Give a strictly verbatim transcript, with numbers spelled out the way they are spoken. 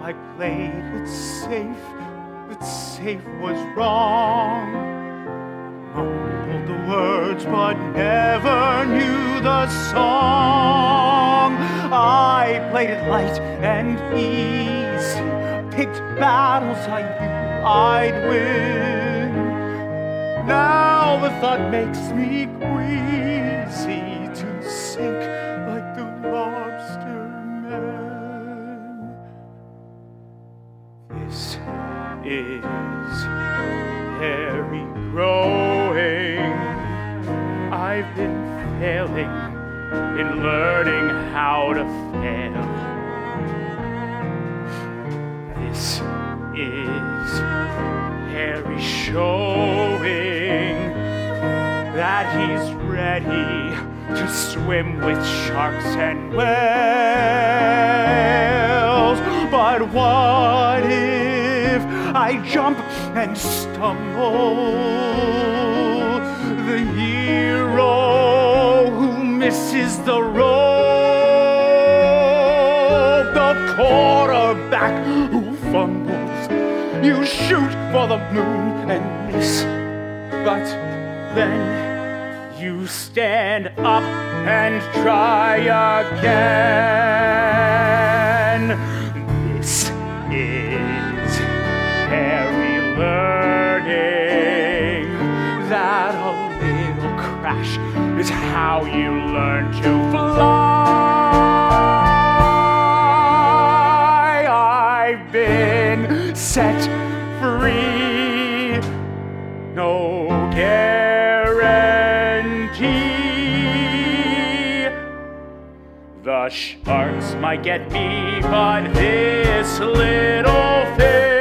I played it safe, but safe was wrong. Mumbled the words, but never knew the song. I played it light and easy, picked battles I knew I'd win. Now the thought makes me queasy to sink like the lobster man. This is hairy growing. I've been failing in learning how to fail. This is Harry showing that he's ready to swim with sharks and whales. But what if I jump and stumble? The hero who misses the rope, the quarterback who fumbles. You shoot for the moon and miss, but then you stand up and try again. This is Harry learning that a little crash is how you learn to fly. I've been set free, no guarantee. The sharks might get me, but this little fish